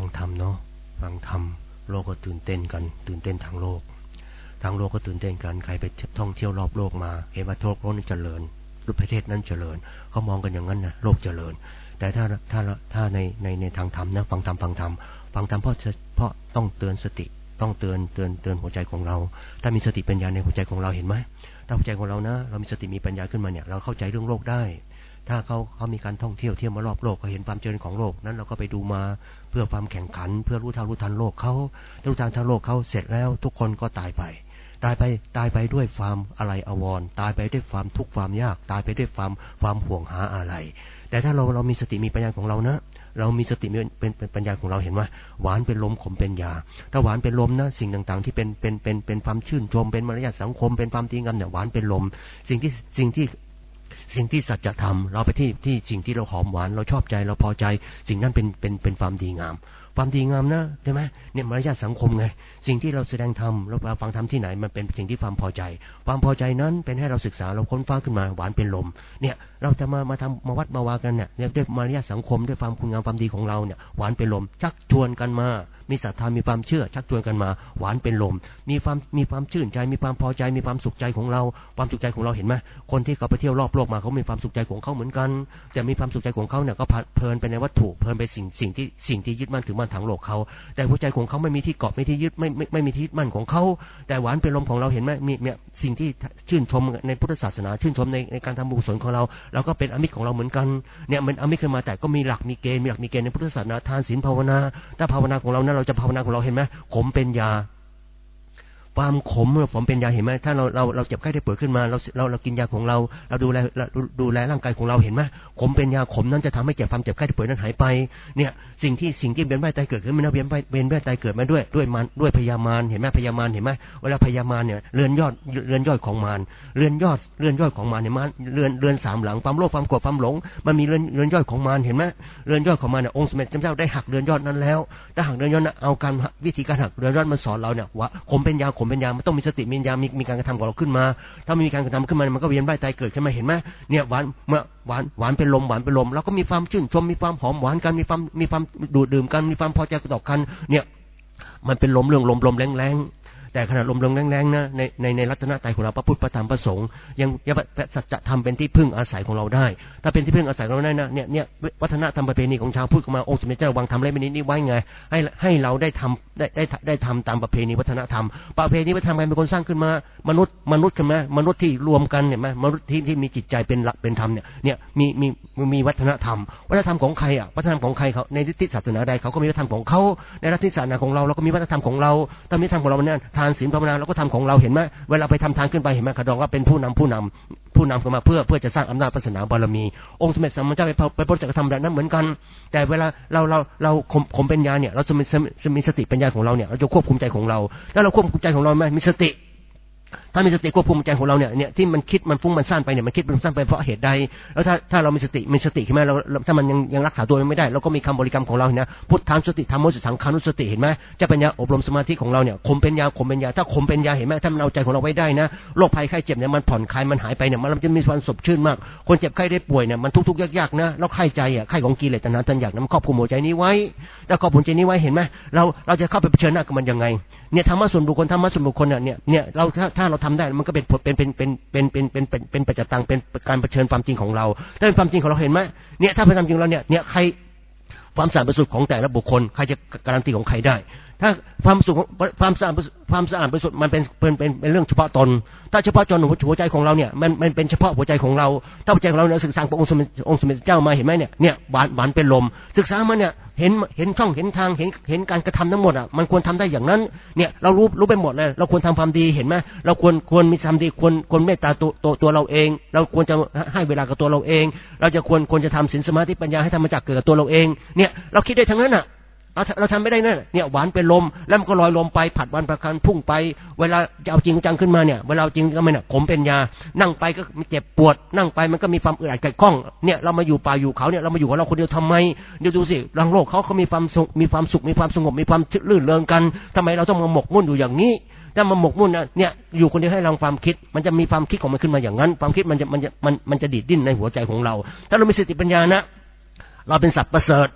ธรรมเนาะฟังธรรมโลกก็ตื่นเต้นกันตื่นเต้นทางโลกก็ตื่นเต้นกันใครไปท่องเที่ยวรอบโลกมาเห็นว่าโลกนั้นเจริญรูปประเทศนั้นเจริญเขามองกันอย่างนั้นนะโลกเจริญแต่ถ้าในทางธรรมนะฟังธรรมเพราะต้องเตือนสติต้องเตือนหัวใจของเราถ้ามีสติปัญญาในหัวใจของเราเห็นไหมถ้าหัวใจของเรานะเรามีสติมีปัญญาขึ้นมาเนี่ยเราเข้าใจเรื่องโลกได้ถ้าเขามีการท่องเที่ยวมารอบโลกเขาเห็นความเจริญของโลกนั้นเราก็ไปดูมาเพื่อความแข่งขันเพื่อรู้ทันโลกเขารู้ทันโลกเขาเสร็จแล้วทุกคนก็ตายไปด้วยความอะไรอาวรณ์ตายไปด้วยความทุกข์ความยากตายไปด้วยความห่วงหาอะไรแต่ถ้าเรามีสติมีปัญญาของเรานะเรามีสติเป็นปัญญาของเราเห็นว่าหวานเป็นลมขมเป็นยาถ้าหวานเป็นลมนะสิ่งต่างๆที่เป็นความชื่นชมเป็นมารยาทสังคมเป็นความดีงามเนี่ยหวานเป็นลมสิ่งที่สัจธรรมเราไปที่สิ่งที่เราหอมหวานเราชอบใจเราพอใจสิ่งนั้นเป็นความดีงามนะใช่ไหมเนี่ยมารยาทสังคมไงสิ่งที่เราแสดงธรรมเราฟังธรรมที่ไหนมันเป็นสิ่งที่ความพอใจนั้นเป็นให้เราศึกษาเราค้นฟ้าขึ้นมาหวานเป็นลมเนี่ยเราจะมาวัดมาวากันเนี่ยด้วยมารยาทสังคมด้วยความคุณงามความดีของเราเนี่ยหวานเป็นลมชักชวนกันมามีศรัทธามีความเชื่อชักชวนกันมาหวานเป็นลมมีความชื่นใจมีความพอใจมีความสุขใจของเราความสุขใจของเราเห็นไหมคนที่เขาไปเที่ยวรอบโลกมาเขามีความสุขใจของเขาเหมือนกันแต่มีความสุขใจของเขาเนี่ยก็เพลินไปในวัตถุเพลินไปสิ่งที่ยึดมั่นถือมั่นทางโลกเขาแต่หัวใจของเขาไม่มีที่เกาะไม่ที่ยึดไม่มีที่ยึดมั่นของเขาแต่หวานเป็นลมของเราเห็นไหมมีสิ่งที่ชื่นชมในพุทธศาสนาชื่นชมในการทำบุญกุศลของเราก็เป็นอมิตรของเราเหมือนกันเนี่ยมันอมิตรขึ้นมาแต่ก็มีหลักมีเกณฑ์ในพุทธศาสนาทานศีลภาวนาถ้าภาวนาของเรานั้นเราจะภาวนาของเราเห็นไหมขมเป็นยาความขมผมเป็นยาเห็นไหมถ้าเราเจ็บไข้ได้ป่วยขึ้นมาเรากินยาของเราดูแลร่างกายของเราเห็นไหมขมเป็นยาขมนั้นจะทำให้ความเจ็บไข้ได้ป่วยนั้นหายไปเนี่ยสิ่งที่เวียนว่ายตายเกิดขึ้นมันเวียนว่ายตายเกิดมาด้วยพยามารเห็นไหมพยามารเห็นไหมเวลาพยามารเนี่ยเรือนยอดของมารเรือนยอดของมารเห็นไหมเรือนสามหลังความโลภความโกรธความหลงมันมีเรือนยอดของมารเห็นไหมเรือนยอดของมารเนี่ยองค์สมเด็จเจ้าได้หักเรือนยอดนั้นแล้วถ้าหักเรือนยอดนั้นเอาการวิธีการหักเรือนยอดมาสอนเราเนี่ยว่าขมเป็นยามันต้องมีสติมีปัญญามีการกระทำของเราขึ้นมาถ้าไม่มีการกระทำขึ้นมามันก็เวียนว่ายตายเกิดขึ้นมาเห็นไหมเนี่ยหวานเป็นลมแล้วก็มีความชื่นชมมีความหอมหวานกันมีความดูดดื่มกันมีความพอใจต่อกันเนี่ยมันเป็นลมแรงแต่ขณะลมแรงๆนะในรัตนตรัยของเราพระพุทธพระธรรมพระสงฆ์ยังสัจธรรมเป็นที่พึ่งอาศัยของเราได้ถ้าเป็นที่พึ่งอาศัยของเราได้นะเนี่ยวัฒนธรรมประเพณีของชาวพุทธมาองค์สมเด็จเจ้าวางธรรมอะไรนี้ไว้ไงให้เราได้ทำตามประเพณีวัฒนธรรมใครเป็นคนสร้างขึ้นมามนุษย์ขึ้นมามนุษย์ที่รวมกันเนี่ยมนุษย์ที่มีจิตใจเป็นหลักเป็นธรรมเนี่ยมีวัฒนธรรมของใครอ่ะวัฒนธรรมของใครเขาในทิฏฐิศาสนาใดเขาก็มีวัฒนธรรมของเขาในลัทธิศาสนาของเราก็มีวัฒนธรรมของเราถ้ามีธรรมของเราเนี่ยทานศีลภาวนาเราก็ทำของเราเห็นไหมเวลาไปทำทานขึ้นไปเห็นไหมเขาบอกว่าเป็นผู้นำขึ้นมาเพื่อจะสร้างอำนาจศาสนาบารมีองค์สมเด็จสัมมาสัมพุทธเจ้าไปโปรดจักรทำแบบนั้นเหมือนกันแต่เวลาเราข่มปัญญาเนี่ยเราจะมีสติปัญญาของเราเนี่ยเราจะควบคุมใจของเราถ้าเราควบคุมใจของเราไหมมีสติถ้ามีสติควบคุมใจของเราเนี่ยที่มันคิดมันฟุ้งมันซ่านไปเนี่ยมันคิดมันซ่านไปเพราะเหตุใดแล้วถ้าเรามีสติขึ้นมาเราถ้ามันยังรักษาตัวไม่ได้เราก็มีคำบริกรรมของเราเนี่ยพุทธานสติธรรมโมสังขานุสติเห็นไหมจะปัญญาอบรมสมาธิของเราเนี่ยข่มเป็นยาถ้าข่มเป็นยาเห็นไหมถ้ามันเอาใจของเราไว้ได้นะโรคภัยไข้เจ็บเนี่ยมันผ่อนคลายมันหายไปเนี่ยมันจะมีความสดชื่นมากคนเจ็บไข้ได้ป่วยเนี่ยมันทุกข์ยากๆนะแล้วไข้ใจอ่ะไข้ของกิเลสตัณหาตัณอยากนั้นครอบคุมหัวใจนี้ไว้ถ้าครอบคุมใจนี้ไว้เห็นไหมเราจะเข้าไปเผชิญหน้ากับมันยังไงเนี่ยธรรมะส่วนบุคคลเนี่ยเราถ้าเราทำได้มันก็เป็นปัจจตังเป็นการเผชิญความจริงของเราถ้าเป็นความจริงของเราเห็นไหมเนี่ยถ้าเป็นความจริงเราเนี่ยใครความสะอาดบริสุทธิ์ของแต่ละบุคคลใครจะการันตีของใครได้ถ้าความสะอาดบริสุทธิ์มันเป็นเรื่องเฉพาะตนถ้าเฉพาะตนหัวใจของเราเนี่ยมันเป็นเฉพาะหัวใจของเราถ้าหัวใจของเราเนี่ยศึกษาองค์สมเด็จเจ้ามาเห็นไหมเนี่ยหวานเป็นลมศึกษามาเนี่ยเห็นช่องเห็นทางเห็นการกระทำทั้งหมดอ่ะมันควรทำได้อย่างนั้นเนี่ยเรารู้ไปหมดเลยเราควรทำความดีเห็นไหมเราควรมีทำดีควรเมตตาตัวเราเองเราควรจะให้เวลากับตัวเราเองเราจะควรจะทำศีลสมาธิปัญญาให้ธรรมจักรเกิดกับตัวเราเองเนี่ยเราคิดได้ทั้งนั้นอ่ะเราทำไม่ได้เนี่ยหวานเป็นลมแล้วมันก็ลอยลมไปผัดวันประคันพุ่งไปเวลาจะเอาจริงจังขึ้นมาเนี่ยเวลาจริงก็ไม่เนี่ยขมเป็นยานั่งไปก็เจ็บปวดนั่งไปมันก็มีความอึดอัดขัดข้องเนี่ยเรามาอยู่ป่าอยู่เขาเนี่ยเรามาอยู่ของเราคนเดียวทำไมเดี๋ยวดูสิรังโลกเขามีความสุขมีความสงบมีความลื่นเริงกันทำไมเราต้องมาหมกมุ่นอยู่อย่างนี้ถ้ามาหมกมุ่นเนี่ยอยู่คนเดียวให้เราความคิดมันจะมีความคิดของมันขึ้นมาอย่างนั้นความคิดมันจะดีดดิ้นในหัวใจของเราถ้าเรามีสติปัญญานะเราเป็นสัตว์ประเสริฐ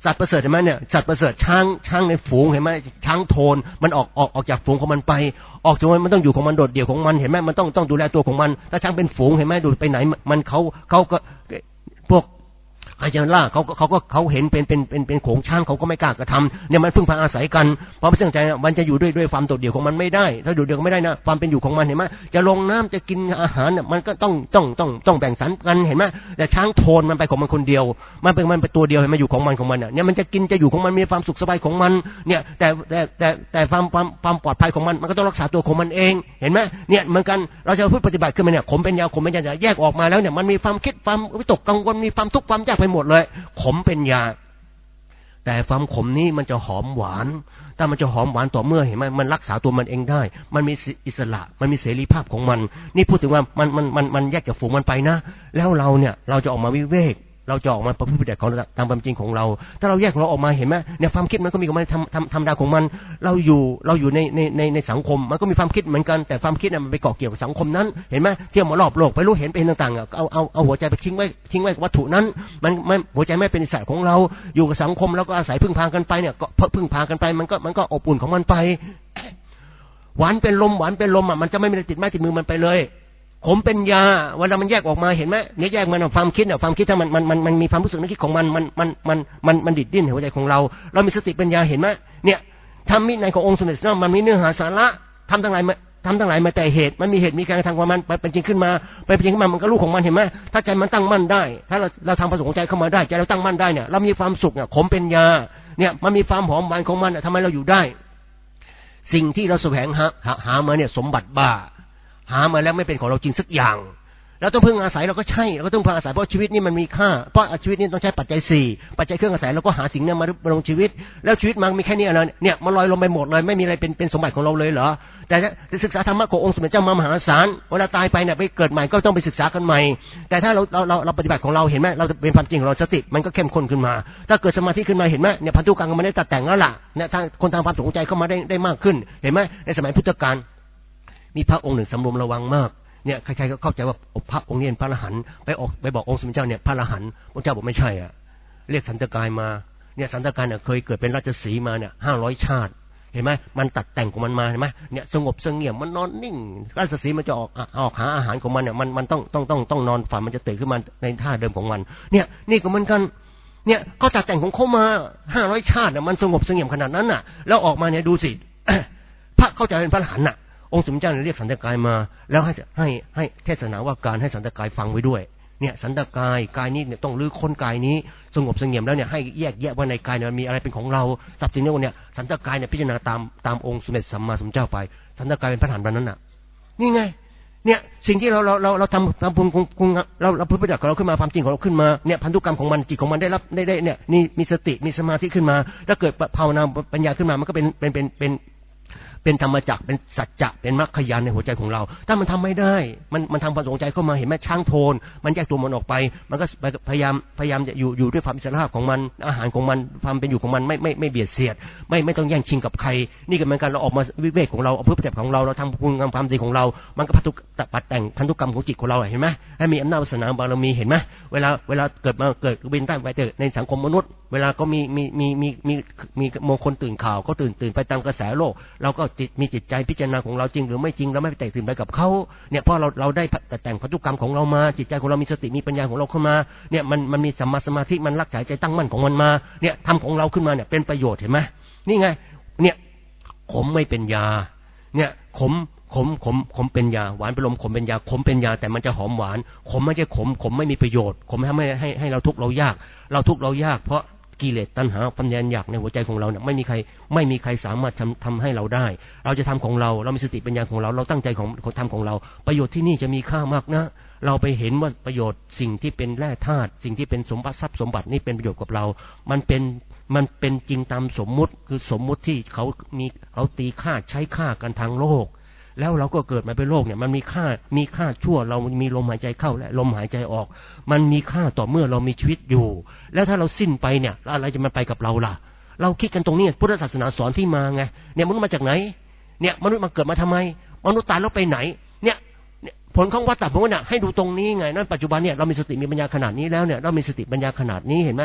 สัตว์ประเสริฐเห็นไหมเนี่ยสัตว์ประเสริฐช้างในฝูงเห็นไหมช้างโทนมันออกจากฝูงของมันไปออกจากมันต้องอยู่ของมันโดดเดี่ยวของมันเห็นไหมมันต้องดูแลตัวของมันถ้าช้างเป็นฝูงเห็นไหมดูไปไหนมันเขาก็พวกใครจะล่าเขาเห็นเป็นโขงช้างเขาก็ไม่กล้ากระทำเนี่ยมันพึ่งพาอาศัยกันเพราะไม่ตั้งใจมันจะอยู่ด้วยความโดดเดี่ยวของมันไม่ได้ถ้าโดดเดี่ยวไม่ได้นะความเป็นอยู่ของมันเห็นไหมจะลงน้ำจะกินอาหารเนี่ยมันก็ต้องแบ่งสรรกันเห็นไหมแต่ช้างโทนมันไปของมันคนเดียวมันเป็นตัวเดียวเห็นไหมอยู่ของมันเนี่ยมันจะกินจะอยู่ของมันมีความสุขสบายของมันเนี่ยแต่ความปลอดภัยของมันก็ต้องรักษาตัวของมันเองเห็นไหมเนี่ยเหมือนกันเราจะพูดปฏิบัติขึ้นมาเนี่ยขมเป็นยาแยกออกมาแล้วเนี่ยมันมีความคิดความวิตกกังวลมีความทุกข์ความยากไปหมดเลยขมเป็นยาแต่ความขมนี้มันจะหอมหวานแต่มันจะหอมหวานต่อเมื่อเห็นไหมมันรักษาตัวมันเองได้มันมีอิสระมันมีเสรีภาพของมันนี่พูดถึงว่ามันแยกจากฝูงมันไปนะแล้วเราเนี่ยเราจะออกมาวิเวกเราจะออกมาประพฤติปฏิบัติของตามความจริงของเราถ้าเราแยกเราออกมาเห็นไหมเนี่ยความคิดมันก็มีของมันทำดาของมันเราอยู่ในสังคมมันก็มีความคิดเหมือนกันแต่ความคิดมันไปเกาะเกี่ยวกับสังคมนั้นเห็นไหมเที่ยวมารอบโลกไปรู้เห็นเป็นต่างๆเอาหัวใจไปทิ้งไว้กับวัตถุนั้นมันหัวใจไม่เป็นอิสระของเราอยู่กับสังคมแล้วก็อาศัยพึ่งพากันไปเนี่ยก็พึ่งพากันไปมันก็อบอุ่นของมันไปหวานเป็นลมมันจะไม่มีติดไม้ติดมือมันไปเลยขมเป็นยาเวลามันแยกออกมาเห็นไหมเนี่ยแยกมันความคิดถ้ามันมีความรู้สึกนึกคิดของมันดิดดิ้นหัวใจของเรามีสติปัญญาเห็นไหมเนี่ยธรรมวินัยขององค์สมเด็จพระมันมีเนื้อหาสาระทำทั้งหลายมาแต่เหตุมันมีเหตุมีการทางความมันเป็นจริงขึ้นมามันก็ลูกของมันเห็นไหมถ้าใจมันตั้งมั่นได้ถ้าเราทำประสงค์ใจเข้ามาได้ใจเราตั้งมั่นได้เนี่ยเรามีความสุขเนี่ยขมเป็นยาเนี่ยมันมีความหอมหวานของมันทำไมเราอยู่ได้สิ่งที่เราแสวงหามาเนี่ยสมบัติบ้าหามาแล้วไม่เป็นของเราจริงสักอย่างเราต้องพึ่งอาศัยเราก็ใช่เราก็ต้องพึ่งอาศัยเพราะชีวิตนี้มันมีค่าเพราะชีวิตนี้ต้องใช้ปัจจัย4ปัจจัยเครื่องอาศัยเราก็หาสิ่งนั้นมาดำรงชีวิตแล้วชีวิตมันมีแค่นี้อะไรเนี่ยมันลอยลงไปหมดเลยไม่มีอะไรเป็นสมบัติของเราเลยเหรอแต่ศึกษาธรรมะขององค์สมเด็จเจ้ามหาศาลเวลาตายไปเนี่ยไปเกิดใหม่ก็ต้องไปศึกษากันใหม่แต่ถ้าเราปฏิบัติของเราเห็นไหมเราเป็นความจริงของเราสติมันก็เข้มข้นขึ้นมาถ้าเกิดสมาธิขึ้นมาเห็นไหมเนี่ยพันธุกรรมมันได้ตัดแต่งแล้วล่ะเนี่ยทางคนทางความสนใจเข้ามาได้มากขึ้นเห็นไหมในสมัยพุทธกาลมีพระองค์หนึ่งสำรวมระวังมากเนี่ยใครๆก็เข้าใจว่าพระองค์นี้เป็นพระอรหันต์ไปบอกองค์สมเด็จเจ้าเนี่ยพระอรหันต์พระเจ้าบอกไม่ใช่อ่ะเรียกสันตกายมาเนี่ยสันตกายเนี่ยเคยเกิดเป็นราชสีห์มาเนี่ย500 ชาติเห็นไหมมันตัดแต่งของมันมาเห็นไหมเนี่ยสงบเสงี่ยมมันนอนนิ่งราชสีห์มันจะออกหาอาหารของมันเนี่ยมันต้องนอนฝันมันจะตื่นขึ้นมาในท่าเดิมของมันเนี่ยนี่ก็เหมือนกันเนี่ยเขาตัดแต่งของเขามา500 ชาติเนี่ยมันสงบเสงี่ยมขนาดนั้นน่ะแล้วออกมาเนี่ยดูสิ พระเข้าใจเป็นพระอรหันต์น่ะองค์สมเด็จเจ้าเรียกสันตกายมาแล้วให้เทศนาว่าการให้สันตกายฟังไว้ด้วยเนี่ยสันตกายนี้เนี่ยต้องลื้อค้นกายนี้สงบเสงี่ยมแล้วเนี่ยให้แยกแยะว่าในกายเนี่ยมีอะไรเป็นของเราทรัพย์สินเนี่ยสันตกายเนี่ยพิจารณาตามองค์สมเด็จสัมมาสัมพุทธเจ้าไปสันตกายเป็นพระอรหันต์แบบนั้นน่ะนี่ไงเนี่ยสิ่งที่เราทำบุญเราพึ่งประจักษ์ของเราขึ้นมาความจริงของเราขึ้นมาเนี่ยพันธุกรรมของมันจิตของมันได้รับได้เนี่ยนี่มีสติมีสมาธิขึ้นมาถ้าเกิดภาวนาปัญญาขึ้นมามันก็เป็นธรรมจักรเป็นสัจจะเป็นมรรคญาณในหัวใจของเราถ้ามันทำไม่ได้มันทำความสนใจเข้ามาเห็นไหมช้างโทนมันแยกตัวมันออกไปมันก็พยายามจะอยู่ด้วยความอิสระของมันอาหารของมันความเป็นอยู่ของมันไม่เบียดเสียดไม่ต้องแย่งชิงกับใครนี่ก็เหมือนกันเราออกมาวิเวกของเราเอาเพื่อปฏิบัติของเราทำคุณงามความดีของเรามันก็ปัดแต่งพันธุกรรมของจิตของเราเห็นไหมให้มีอำนาจวาสนาบารมีเห็นไหมเวลาเกิดเวียนใต้ไปเกิดในสังคมมนุษย์เวลาก็มีมงคลตื่นข่าวก็ตื่นไปตามกระแสโลกเราก็มีจิตใจพิจารณาของเราจริงหรือไม่จริงเราไม่ไปแตกตื่นไปกับเขาเนี่ยเพราะเราได้แต่งพันธุกรรมของเรามาจิตใจของเรามีสติมีปัญญาของเราเข้ามาเนี่ยมันมีสัมมาสมาธิมันรักษาใจตั้งมั่นของมันมาเนี่ยทำของเราขึ้นมาเนี่ยเป็นประโยชน์เห็นไหมนี่ไงเนี่ยขมไม่เป็นยาเนี่ยขมเป็นยาหวานเป็นลมขมเป็นยาขมเป็นยาแต่มันจะหอมหวานขมไม่ใช่ขมไม่มีประโยชน์ขมทำให้เราทุกข์เรายากเพราะกิเลสตัณหาปัญญาอยากในหัวใจของเราเนี่ยไม่มีใครสามารถทำให้เราได้เราจะทำของเรามีสติปัญญาของเราตั้งใจของทำของเราประโยชน์ที่นี่จะมีค่ามากนะเราไปเห็นว่าประโยชน์สิ่งที่เป็นแร่ธาตุสิ่งที่เป็นสมบัติทรัพย์สมบัตินี่เป็นประโยชน์กับเรามันเป็นจริงตามสมมุติคือสมมุติที่เขาตีค่าใช้ค่ากันทางโลกแล้วเราก็เกิดมาเป็นโลกเนี่ยมันมีค่าชั่วเรามีลมหายใจเข้าและลมหายใจออกมันมีค่าต่อเมื่อเรามีชีวิตอยู่แล้วถ้าเราสิ้นไปเนี่ยอะไรจะมาไปกับเราล่ะเราคิดกันตรงนี้พุทธศาสนาสอนที่มาไงเนี่ยมนุษย์มาจากไหนเนี่ยมนุษย์มาเกิดมาทำไมมนุษย์ตายแล้วไปไหนเนี่ยผลของวัฏฏะผมว่าเนี่ยให้ดูตรงนี้ไงนั่นปัจจุบันเนี่ยเรามีสติมีปัญญาขนาดนี้แล้วเนี่ยเรามีสติปัญญาขนาดนี้เห็นไหม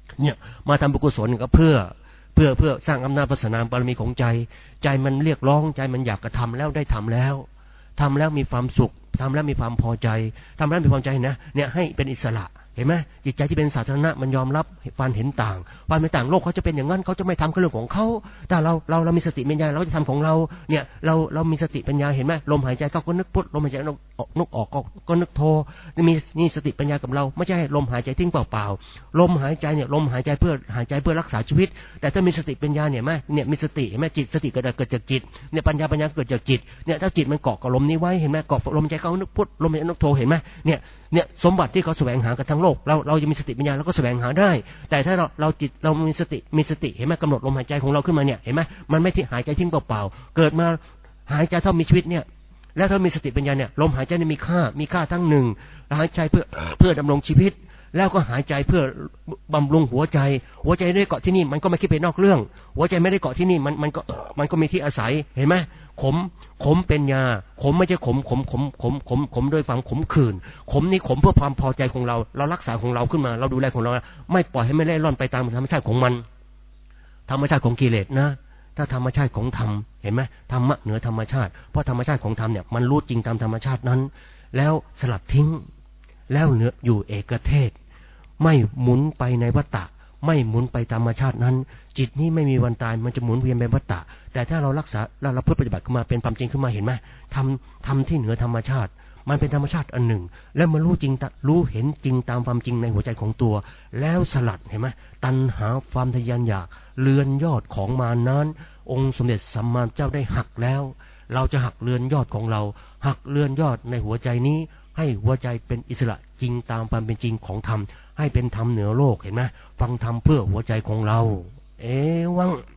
เนี่ยมาทำบุญกุศลก็เพื่อสร้างอำนาจวาสนาบารมีของใจมันเรียกร้องใจมันอยากกระทำแล้วได้ทำแล้วมีความสุขทำแล้วมีความพอใจทำแล้วมีความใจนะเนี่ยให้เป็นอิสระเห็นไหมจิตใจที่เป็นสาธารณะมันยอมรับความเห็นต่างความเห็นต่างโลกเขาจะเป็นอย่างนั้นเขาจะไม่ทำก็เรื่องของเขาแต่เรามีสติปัญญาเราจะทำของเราเนี่ยเรามีสติปัญญาเห็นไหมลมหายใจเข้าก็นึกพุทลมหายใจออกก็นึกโทมีสติปัญญากับเราไม่ใช่ลมหายใจทิ้งเปล่าๆลมหายใจเนี่ยลมหายใจเพื่อรักษาชีวิตแต่ถ้ามีสติปัญญาเนี่ยมีสติเห็นไหมจิตสติเกิดจากจิตเนี่ยปัญญาเกิดจากจิตเนี่ยถ้าจิตมันเกาะกับลมนี้ไว้เห็นไหมเกาะลมหายใจเข้านึกพุทลมหายใจนึกโทเห็นไหมเนี่ยสมบัติที่เขาแสวงหากันทั้งโลกเราจะมีสติปัญญาเราก็แสวงหาได้แต่ถ้าเราจิตเรามีสติเห็นไหมกำหนดลมหายใจของเราขึ้นมาเนี่ยเห็นไหมมันไม่ที่หายใจทิ้งเปล่าๆเกิดมาหายใจเท่ามีชีวิตเนี่ยแล้วถ้ามีสติปัญญาเนี่ยลมหายใจนี่มีค่าทั้งหนึ่งหายใจเพื่อดำรงชีวิตแล้วก็หายใจเพื่อบำรุงหัวใจไม่ได้เกาะที่นี่มันก็ไม่คิดไปนอกเรื่องหัวใจไม่ได้เกาะที่นี่มันก็มีที่อาศัยเห็นไหมขมเป็นยาขมไม่ใช่ขมโดยความขมขื่นขมนี่ขมเพื่อความพอใจของเรารักษาของเราขึ้นมาเราดูแลของเราไม่ปล่อยให้ไม่เล่ร่อนไปตามธรรมชาติของมันธรรมชาติของกิเลสนะถ้าธรรมชาติของธรรมเห็นไหมธรรมะเหนือธรรมชาติเพราะธรรมชาติของธรรมเนี่ยมันรู้จริงตามธรรมชาตินั้นแล้วสลัดทิ้งแล้วเหนืออยู่เอกเทศไม่หมุนไปในวัฏฏะไม่หมุนไปตามธรรมชาตินั้นจิตนี้ไม่มีวันตายมันจะหมุนเวียนไปวัฏฏะแต่ถ้าเรารักษาเราเพื่อปฏิบัติขึ้นมาเป็นความจริงขึ้นมาเห็นไหมทำที่เหนือธรรมชาติมันเป็นธรรมชาติอันหนึ่งแล้วมันรู้เห็นจริงตามความจริงในหัวใจของตัวแล้วสลัดเห็นไหมตัณหาความทะยานอยากเรือนยอดของมานั้นองค์สมเด็จสัมมาเจ้าได้หักแล้วเราจะหักเรือนยอดของเราหักเรือนยอดในหัวใจนี้ให้หัวใจเป็นอิสระจริงตามความเป็นจริงของธรรมให้เป็นธรรมเหนือโลกเห็นไหมฟังธรรมเพื่อหัวใจของเราวัง